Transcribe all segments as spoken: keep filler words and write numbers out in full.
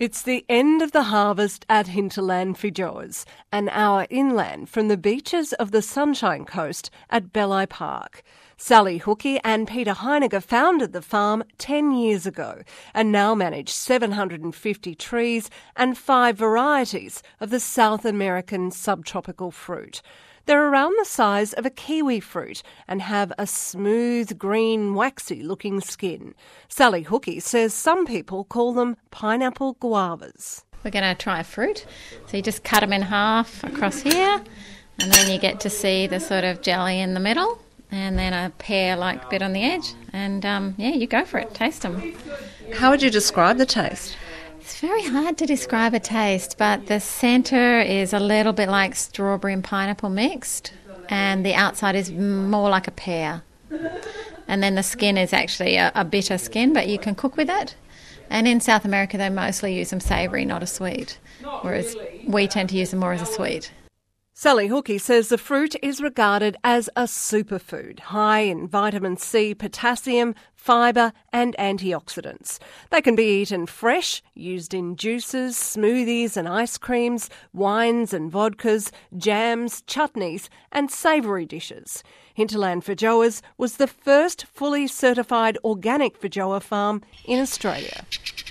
It's the end of the harvest at Hinterland Feijoas, an hour inland from the beaches of the Sunshine Coast at Belli Park. Sally Hookey and Peter Heiniger founded the farm ten years ago and now manage seven hundred fifty trees and five varieties of the South American subtropical fruit. They're around the size of a kiwi fruit and have a smooth, green, waxy-looking skin. Sally Hookey says some people call them pineapple guavas. We're going to try a fruit. So you just cut them in half across here, and then you get to see the sort of jelly in the middle, and then a pear-like bit on the edge. And, um, yeah, you go for it. Taste them. How would you describe the taste? It's very hard to describe a taste, but the centre is a little bit like strawberry and pineapple mixed, and the outside is more like a pear. And then the skin is actually a, a bitter skin, but you can cook with it. And in South America, they mostly use them savoury, not a sweet, whereas we tend to use them more as a sweet. Sally Hookey says the fruit is regarded as a superfood, high in vitamin C, potassium, fibre and antioxidants. They can be eaten fresh, used in juices, smoothies and ice creams, wines and vodkas, jams, chutneys and savoury dishes. Hinterland Feijoas was the first fully certified organic feijoa farm in Australia.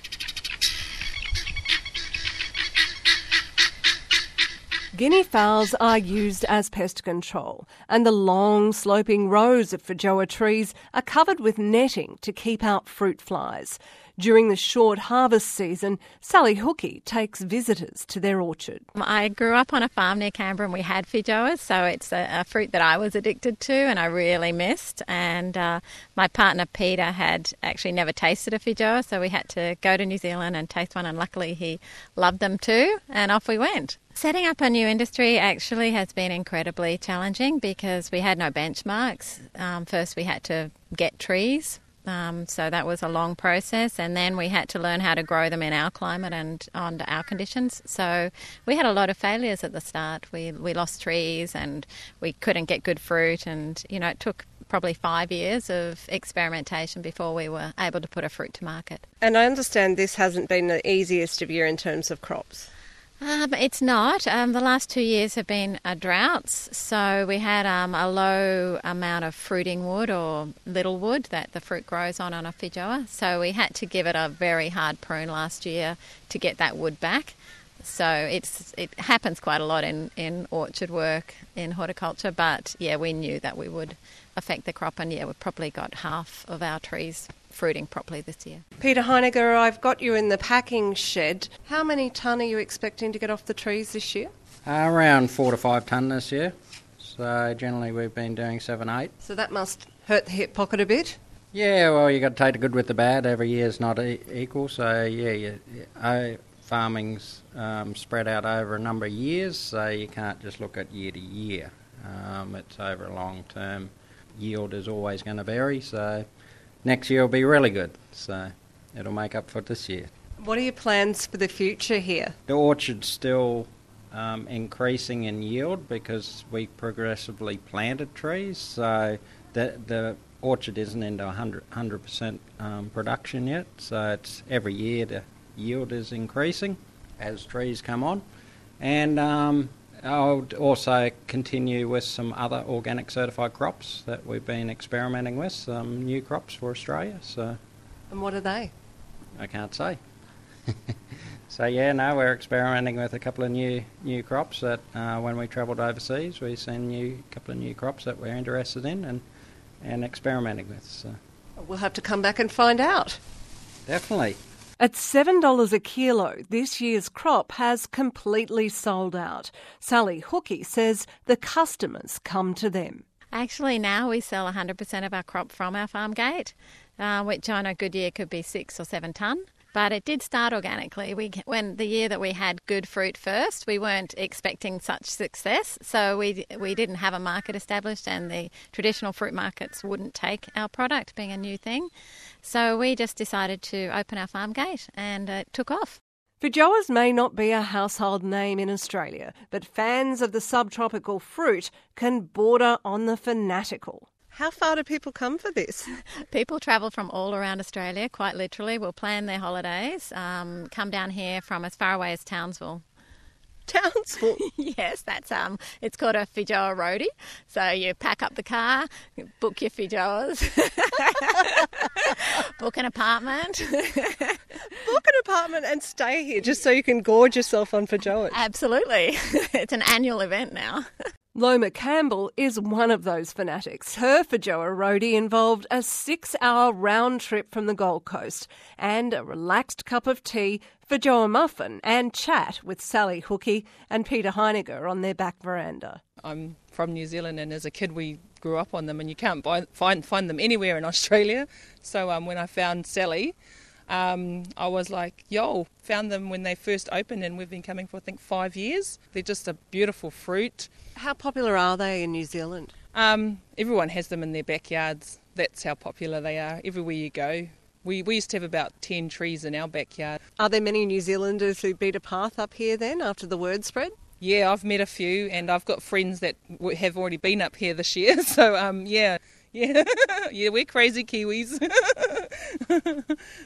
Guinea fowls are used as pest control, and the long, sloping rows of feijoa trees are covered with netting to keep out fruit flies. During the short harvest season, Sally Hookey takes visitors to their orchard. I grew up on a farm near Canberra and we had feijoas, so it's a, a fruit that I was addicted to and I really missed. And uh, my partner Peter had actually never tasted a feijoa, so we had to go to New Zealand and taste one, and luckily he loved them too, and off we went. Setting up a new industry actually has been incredibly challenging because we had no benchmarks. Um, first we had to get trees. Um, so that was a long process, and then we had to learn how to grow them in our climate and under our conditions. So we had a lot of failures at the start. We we lost trees and we couldn't get good fruit, and you know it took probably five years of experimentation before we were able to put a fruit to market. And I understand this hasn't been the easiest of year in terms of crops. Um, it's not. Um, the last two years have been uh, droughts, so we had um, a low amount of fruiting wood or little wood that the fruit grows on on a feijoa. So we had to give it a very hard prune last year to get that wood back. So it's it happens quite a lot in, in orchard work, in horticulture, but yeah, we knew that we would affect the crop, and yeah, we've probably got half of our trees fruiting properly this year. Peter Heiniger, I've got you in the packing shed. How many tonne are you expecting to get off the trees this year? Uh, around four to five tonne this year. So generally we've been doing seven, eight. So that must hurt the hip pocket a bit? Yeah, well, you got to take the good with the bad. Every year's not e- equal. So yeah, you, you, uh, farming's um, spread out over a number of years, so you can't just look at year to year. Um, it's over a long term. Yield is always going to vary, so next year will be really good, so it'll make up for this year. What are your plans for the future here? The orchard's still um, increasing in yield because we progressively planted trees, so the the orchard isn't into one hundred percent um, production yet, so it's every year the yield is increasing as trees come on. And um, I'll also continue with some other organic certified crops that we've been experimenting with, some new crops for Australia. So, and what are they? I can't say. So yeah, no, we're experimenting with a couple of new new crops that uh, when we travelled overseas, we seen new couple of new crops that we're interested in and and experimenting with. So we'll have to come back and find out. Definitely. At seven dollars a kilo, this year's crop has completely sold out. Sally Hookey says the customers come to them. Actually, now we sell one hundred percent of our crop from our farm gate, uh, which on a good year could be six or seven tonne. But it did start organically. We, when the year that we had good fruit first, we weren't expecting such success, so we we didn't have a market established, and the traditional fruit markets wouldn't take our product, being a new thing. So we just decided to open our farm gate, and it took off. Feijoas may not be a household name in Australia, but fans of the subtropical fruit can border on the fanatical. How far do people come for this? People travel from all around Australia, quite literally. Will plan their holidays, um, come down here from as far away as Townsville. Townsville? Yes, that's um. It's called a Feijoa roadie. So you pack up the car, book your Feijoas, book an apartment. Book an apartment and stay here just so you can gorge yourself on feijoas. Absolutely. It's an annual event now. Loma Campbell is one of those fanatics. Her feijoa roadie involved a six-hour round trip from the Gold Coast and a relaxed cup of tea, feijoa muffin and chat with Sally Hookey and Peter Heiniger on their back veranda. I'm from New Zealand, and as a kid we grew up on them, and you can't buy, find find them anywhere in Australia. So um, when I found Sally, Um, I was like, yo, found them when they first opened, and we've been coming for, I think, five years. They're just a beautiful fruit. How popular are they in New Zealand? Um, everyone has them in their backyards. That's how popular they are, everywhere you go. We, we used to have about ten trees in our backyard. Are there many New Zealanders who beat a path up here then after the word spread? Yeah, I've met a few, and I've got friends that w- have already been up here this year. So, um, yeah, yeah, yeah, we're crazy Kiwis.